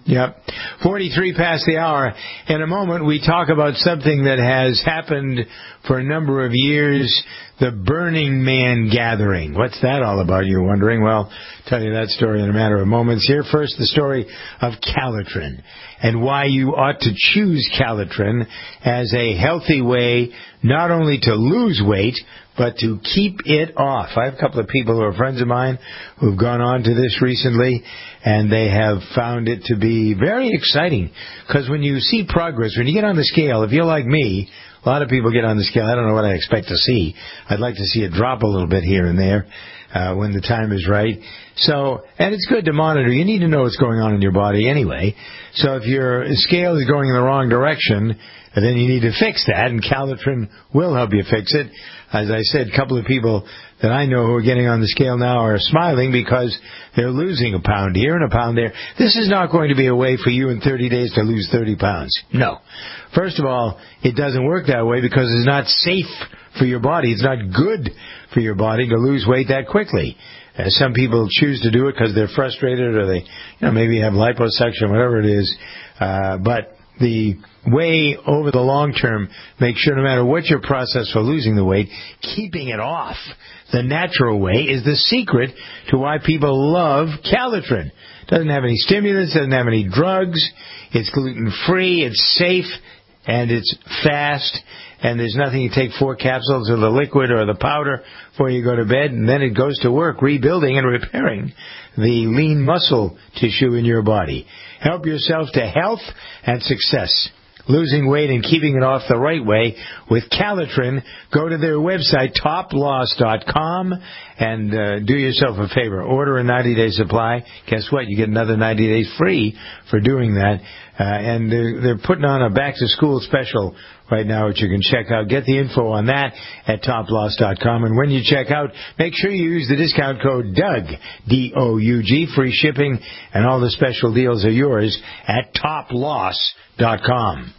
Speaker 3: Yep. forty-three past the hour. In a moment, we talk about something that has happened for a number of years, the Burning Man gathering. What's that all about, you're wondering? Well, I'll tell you that story in a matter of moments. Here, first, the story of Calitrin and why you ought to choose Calitrin as a healthy way not only to lose weight, but to keep it off. I have a couple of people who are friends of mine who've gone on to this recently, and they have found it to be very exciting. Because when you see progress, when you get on the scale, if you're like me, a lot of people get on the scale. I don't know what I expect to see. I'd like to see it drop a little bit here and there uh, when the time is right. So, and it's good to monitor. You need to know what's going on in your body anyway. So if your scale is going in the wrong direction, then you need to fix that, and Calitrin will help you fix it. As I said, a couple of people that I know who are getting on the scale now are smiling because they're losing a pound here and a pound there. This is not going to be a way for you in thirty days to lose thirty pounds. No. First of all, it doesn't work that way because it's not safe for your body. It's not good for your body to lose weight that quickly. Uh, some people choose to do it because they're frustrated or they, you know, maybe have liposuction, whatever it is. Uh, but the way over the long term, make sure no matter what your process for losing the weight, keeping it off the natural way is the secret to why people love Calitrin. Doesn't have any stimulants, doesn't have any drugs, it's gluten-free, it's safe, and it's fast, and there's nothing. You take four capsules of the liquid or the powder before you go to bed, and then it goes to work rebuilding and repairing the lean muscle tissue in your body. Help yourself to health and success. Losing weight and keeping it off the right way with Calitrin. Go to their website, top loss dot com, and uh, do yourself a favor. Order a ninety-day supply. Guess what? You get another ninety days free for doing that. Uh, and they're, they're putting on a back-to-school special right now, which you can check out. Get the info on that at top loss dot com. And when you check out, make sure you use the discount code Doug, D O U G. Free shipping and all the special deals are yours at top loss dot com.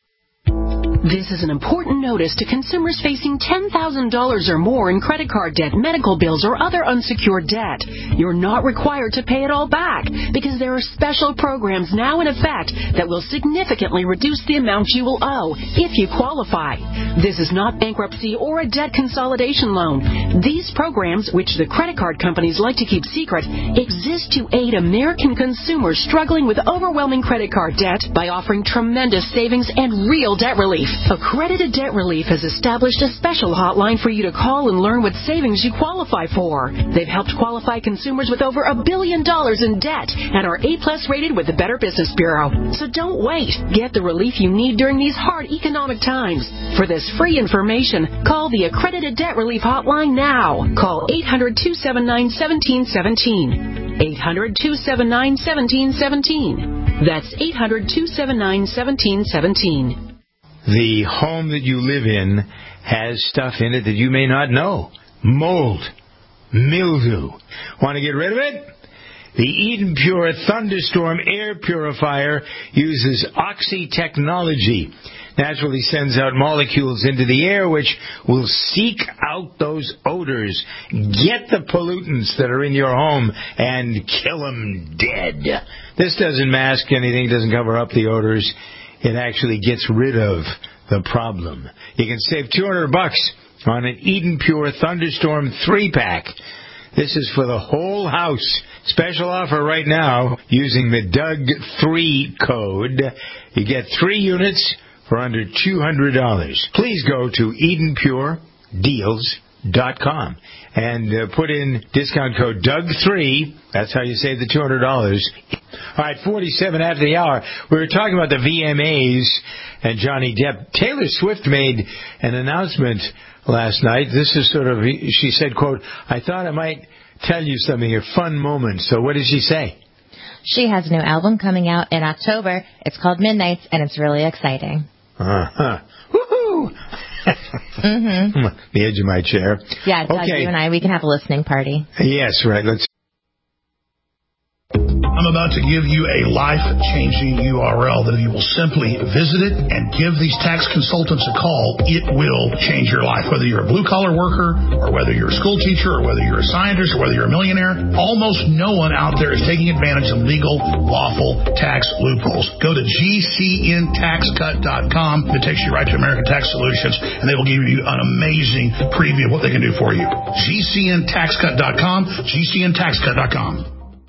Speaker 5: This is an important notice to consumers facing ten thousand dollars or more in credit card debt, medical bills, or other unsecured debt. You're not required to pay it all back because there are special programs now in effect that will significantly reduce the amount you will owe if you qualify. This is not bankruptcy or a debt consolidation loan. These programs, which the credit card companies like to keep secret, exist to aid American consumers struggling with overwhelming credit card debt by offering tremendous savings and real debt relief. Accredited Debt Relief has established a special hotline for you to call and learn what savings you qualify for. They've helped qualify consumers with over a billion dollars in debt and are A-plus rated with the Better Business Bureau. So don't wait. Get the relief you need during these hard economic times. For this free information, call the Accredited Debt Relief hotline now. Call eight hundred, two seven nine, one seven one seven. eight hundred, two seven nine, one seven one seven. That's eight hundred, two seven nine, one seven one seven.
Speaker 3: The home that you live in has stuff in it that you may not know. Mold, mildew. Want to get rid of it? The Eden Pure Thunderstorm Air Purifier uses Oxy technology. Naturally sends out molecules into the air which will seek out those odors, get the pollutants that are in your home, and kill them dead. This doesn't mask anything, doesn't cover up the odors. It actually gets rid of the problem. You can save two hundred bucks on an Eden Pure Thunderstorm three-pack. This is for the whole house. Special offer right now using the Doug three code. You get three units for under two hundred dollars. Please go to eden pure deals dot com and uh, put in discount code Doug three. That's how you save the two hundred dollars. All right, forty-seven after the hour. We were talking about the V M As and Johnny Depp. Taylor Swift made an announcement last night. This is sort of, she said, quote, I thought I might tell you something, a fun moment. So what did she say?
Speaker 4: She has a new album coming out in October. It's called Midnights, and it's really exciting.
Speaker 3: Uh-huh. Woohoo!
Speaker 4: Mm-hmm.
Speaker 3: The edge of my chair.
Speaker 4: Yeah, Doug,
Speaker 3: okay.
Speaker 4: you and I, we can have a listening party.
Speaker 3: Yes, right. Let's.
Speaker 6: I'm about want to give you a life-changing U R L that if you will simply visit it and give these tax consultants a call, it will change your life. Whether you're a blue-collar worker or whether you're a school teacher or whether you're a scientist or whether you're a millionaire, almost no one out there is taking advantage of legal, lawful tax loopholes. Go to G C N tax cut dot com. It takes you right to American Tax Solutions, and they will give you an amazing preview of what they can do for you. G C N tax cut dot com, G C N tax cut dot com.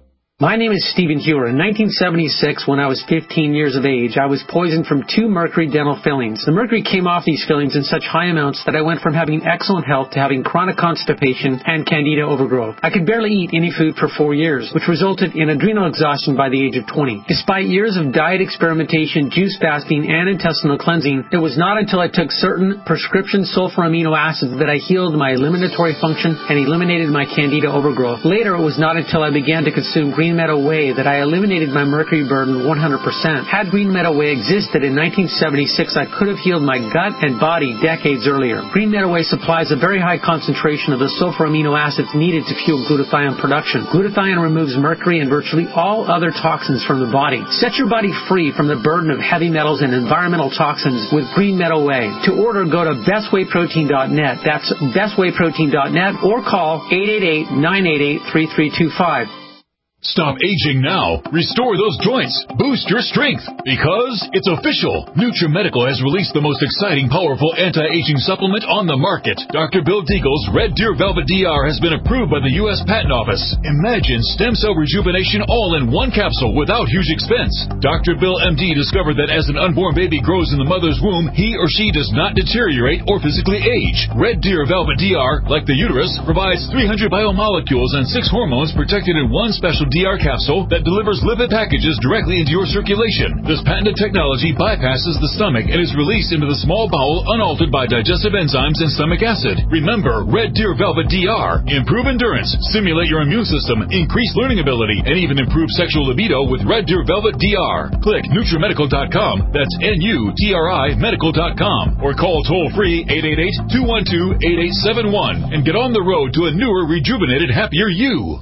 Speaker 9: My name is Stephen Hewer. In nineteen seventy-six, when I was fifteen years of age, I was poisoned from two mercury dental fillings. The mercury came off these fillings in such high amounts that I went from having excellent health to having chronic constipation and candida overgrowth. I could barely eat any food for four years, which resulted in adrenal exhaustion by the age of twenty. Despite years of diet experimentation, juice fasting, and intestinal cleansing, it was not until I took certain prescription sulfur amino acids that I healed my eliminatory function and eliminated my candida overgrowth. Later, it was not until I began to consume green Meadow Whey that I eliminated my mercury burden one hundred percent. Had Green Meadow Whey existed in nineteen seventy-six, I could have healed my gut and body decades earlier. Green Meadow Whey supplies a very high concentration of the sulfur amino acids needed to fuel glutathione production. Glutathione removes mercury and virtually all other toxins from the body. Set your body free from the burden of heavy metals and environmental toxins with Green Meadow Whey. To order, go to best way protein dot net. That's best way protein dot net or call eight eight eight, nine eight eight, three three two five.
Speaker 21: Stop aging now. Restore those joints. Boost your strength. Because it's official. NutriMedical has released the most exciting, powerful anti-aging supplement on the market. Doctor Bill Deagle's Red Deer Velvet D R has been approved by the U S Patent Office. Imagine stem cell rejuvenation all in one capsule without huge expense. Doctor Bill M D discovered that as an unborn baby grows in the mother's womb, he or she does not deteriorate or physically age. Red Deer Velvet D R, like the uterus, provides three hundred biomolecules and six hormones protected in one special D R capsule that delivers lipid packages directly into your circulation. This patented technology bypasses the stomach and is released into the small bowel unaltered by digestive enzymes and stomach acid. Remember, Red Deer Velvet D R. Improve endurance, stimulate your immune system, increase learning ability, and even improve sexual libido with Red Deer Velvet D R. Click NutriMedical dot com. That's N U T R I medical dot com. Or call toll-free eight eight eight, two one two, eight eight seven one and get on the road to a newer, rejuvenated, happier you.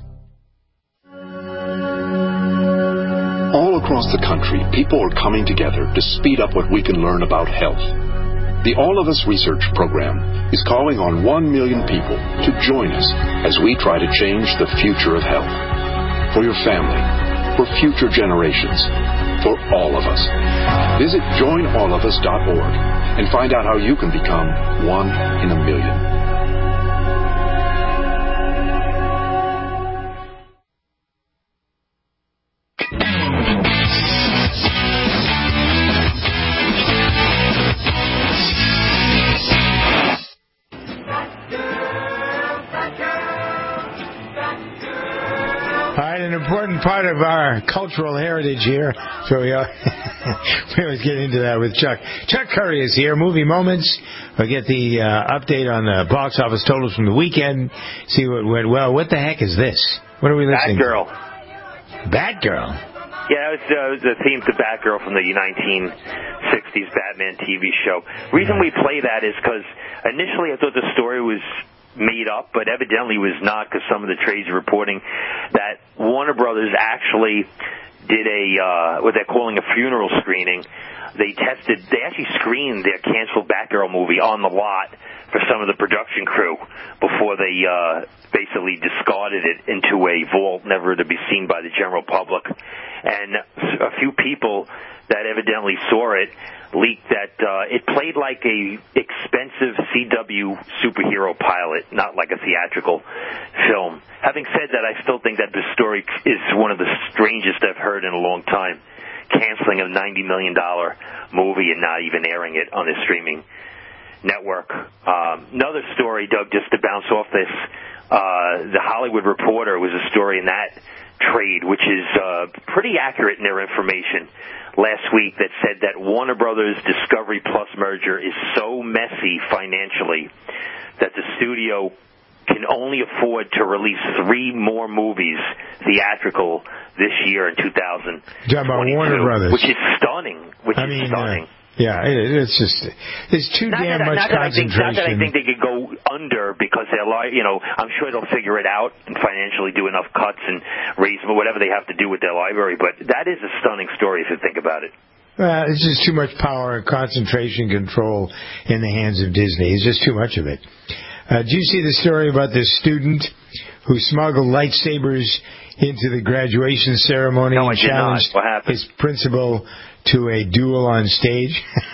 Speaker 26: All across the country, people are coming together to speed up what we can learn about health. The All of Us Research Program is calling on one million people to join us as we try to change the future of health. For your family, for future generations, for all of us. Visit join all of us dot org and find out how you can become one in a million.
Speaker 3: An important part of our cultural heritage here. So we, are we always get into that with Chuck. Chuck Curry is here. Movie Moments. We'll get the uh, update on the box office totals from the weekend. See what went well. What the heck is this? What are we listening
Speaker 10: Batgirl.
Speaker 3: to? Batgirl.
Speaker 10: Yeah, it was, uh, it was the theme to Batgirl from the nineteen sixties Batman T V show. Reason we play that is because initially I thought the story was made up, but evidently was not, because some of the trades are reporting that Warner Brothers actually did a uh, what they're calling a funeral screening. They tested, they actually screened their canceled Batgirl movie on the lot for some of the production crew before they uh, basically discarded it into a vault, never to be seen by the general public. And a few people that evidently saw it leaked that uh, it played like a expensive C W superhero pilot, not like a theatrical film. Having said that, I still think that the story is one of the strangest I've heard in a long time. Canceling a ninety million dollars movie and not even airing it on a streaming network. Um, another story, Doug, just to bounce off this, uh, the Hollywood Reporter was a story in that trade, which is uh, pretty accurate in their information last week, that said that Warner Brothers Discovery Plus merger is so messy financially that the studio can only afford to release three more movies theatrical this year in two thousand twenty-two,
Speaker 3: Warner Brothers,
Speaker 10: which is stunning. Which
Speaker 3: I
Speaker 10: is
Speaker 3: mean,
Speaker 10: stunning.
Speaker 3: Uh, Yeah, it, it's just there's too
Speaker 10: not
Speaker 3: damn
Speaker 10: that,
Speaker 3: much
Speaker 10: not that I think,
Speaker 3: concentration.
Speaker 10: not that I think they could go under because they're like, you know, I'm sure they'll figure it out and financially do enough cuts and raise whatever they have to do with their library. But that is a stunning story if you think about it.
Speaker 3: Well, it's just too much power and concentration control in the hands of Disney. It's just too much of it. Uh, did you see the story about this student who smuggled lightsabers into the graduation ceremony
Speaker 10: no,
Speaker 3: and
Speaker 10: I did
Speaker 3: challenged
Speaker 10: not. What happened?
Speaker 3: his principal to a duel on stage?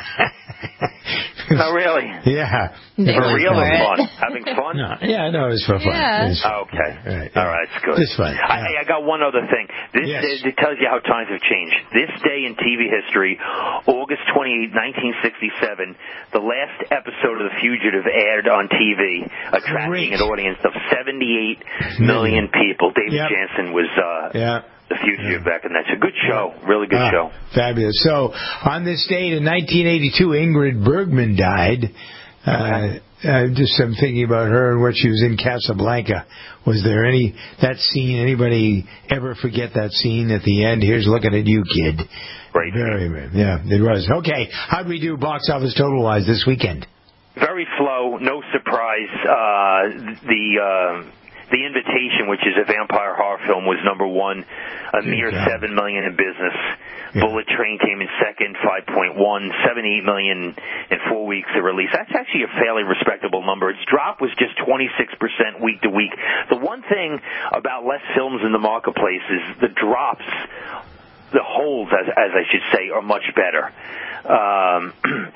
Speaker 10: Oh, really?
Speaker 3: Yeah.
Speaker 10: For real or fun? Having fun?
Speaker 3: No, yeah, no, it was for fun.
Speaker 10: Yeah.
Speaker 3: It was fun.
Speaker 10: Oh, okay.
Speaker 3: All right,
Speaker 10: All right, it's good.
Speaker 3: It's fun.
Speaker 10: I, hey, I got one other thing. This
Speaker 3: Yes.
Speaker 10: day, it tells you how times have changed. This day in T V history, August twenty-eighth, nineteen sixty-seven, the last episode of The Fugitive aired on T V, attracting an audience of seventy-eight million people. David
Speaker 3: Yep.
Speaker 10: Jansen was uh,
Speaker 3: Yeah.
Speaker 10: The Fugitive back in that. It's a good show. Really good
Speaker 3: Ah,
Speaker 10: show.
Speaker 3: Fabulous. So, on this date in nineteen eighty-two, Ingrid Bergman died. Uh, uh, just some thinking about her and what she was in Casablanca. Was there any, that scene, anybody ever forget that scene at the end? Here's looking at you, kid.
Speaker 10: Right.
Speaker 3: Very, yeah, it was. Okay, how'd we do box office total-wise this weekend?
Speaker 10: Very slow, no surprise. Uh, the uh, the Invitation, which is a vampire horror film, was number one, a mere seven million in business. Yeah. Bullet Train came in second, five point one, seventy-eight million in four weeks of release. That's actually a fairly respectable number. Its drop was just twenty-six percent week to week. The one thing about less films in the marketplace is the drops, the holds, as, as I should say, are much better. Um,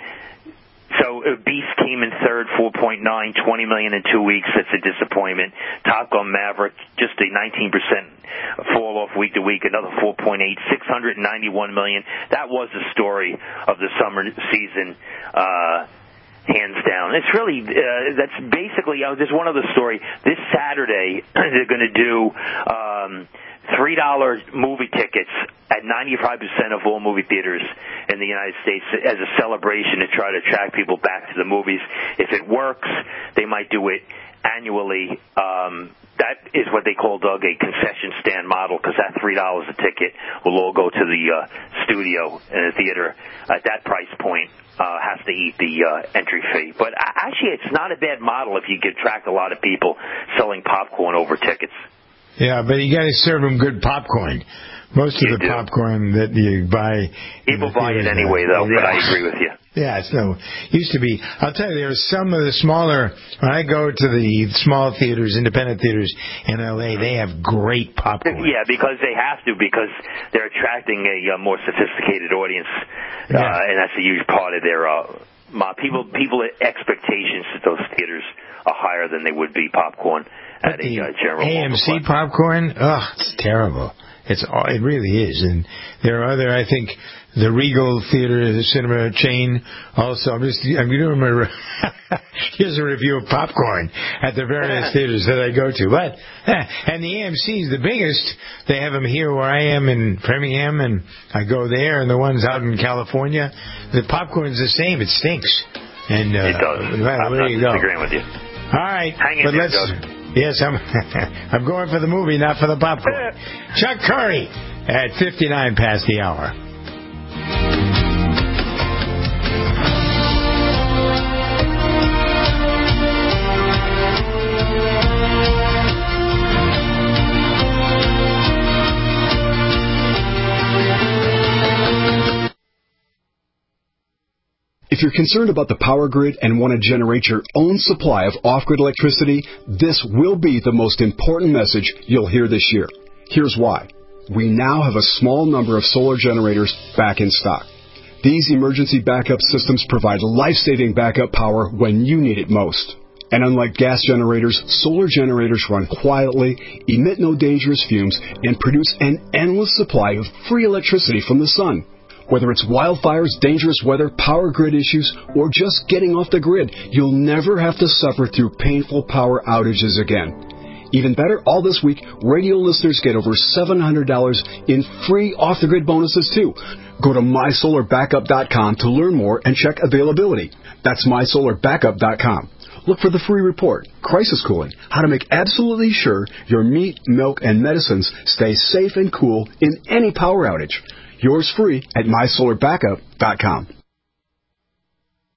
Speaker 10: So uh, Beast came in third, four point nine, twenty million in two weeks. That's a disappointment. Top Gun Maverick, just a nineteen percent fall off week to week, another four point eight, six hundred ninety-one million. That was the story of the summer season. Uh, hands down. It's really, uh, that's basically, uh, there's one other story. This Saturday, they're going to do um, three dollar movie tickets at ninety-five percent of all movie theaters in the United States as a celebration to try to attract people back to the movies. If it works, they might do it annually. Um, that is what they call, Doug, a concession stand model, because that three dollars a ticket will all go to the uh, studio in the theater at that price point. Uh, has to eat the uh, entry fee. But actually, it's not a bad model if you could attract a lot of people selling popcorn over tickets.
Speaker 3: Yeah, but you got to serve them good popcorn. Most of
Speaker 10: You
Speaker 3: the
Speaker 10: do.
Speaker 3: popcorn that you buy...
Speaker 10: People buy it anyway, though,
Speaker 3: yeah.
Speaker 10: but I agree with you.
Speaker 3: Yeah, it's no... Used to be... I'll tell you, there are some of the smaller... When I go to the small theaters, independent theaters in L A, they have great popcorn.
Speaker 10: Yeah, because they have to, because they're attracting a uh, more sophisticated audience, uh, and that's a huge part of their... Uh, mo- people, people expectations at those theaters are higher than they would be popcorn at a uh, general
Speaker 3: A M C popcorn, ugh, it's terrible. It's it really is, and there are other. I think the Regal Theater the cinema chain also. I'm just I'm going to remember. Here's a review of popcorn at the various theaters that I go to. But and the A M C's the biggest. They have them here where I am in Framingham, and I go there. And the ones out in California, the popcorn's the same. It stinks. And uh,
Speaker 10: it does.
Speaker 3: Well,
Speaker 10: I'm
Speaker 3: there
Speaker 10: not
Speaker 3: you go.
Speaker 10: disagreeing with you.
Speaker 3: All right,
Speaker 10: Hang in
Speaker 3: but
Speaker 10: there,
Speaker 3: let's.
Speaker 10: Doug.
Speaker 3: Yes, I'm. I'm going for the movie, not for the popcorn. Chuck Curry at fifty-nine past the hour.
Speaker 11: If you're concerned about the power grid and want to generate your own supply of off-grid electricity, this will be the most important message you'll hear this year. Here's why. We now have a small number of solar generators back in stock. These emergency backup systems provide life-saving backup power when you need it most. And unlike gas generators, solar generators run quietly, emit no dangerous fumes, and produce an endless supply of free electricity from the sun. Whether it's wildfires, dangerous weather, power grid issues, or just getting off the grid, you'll never have to suffer through painful power outages again. Even better, all this week, radio listeners get over seven hundred dollars in free off-the-grid bonuses, too. Go to my solar backup dot com to learn more and check availability. That's my solar backup dot com. Look for the free report, Crisis Cooling, how to make absolutely sure your meat, milk, and medicines stay safe and cool in any power outage. Yours free at my solar backup dot com.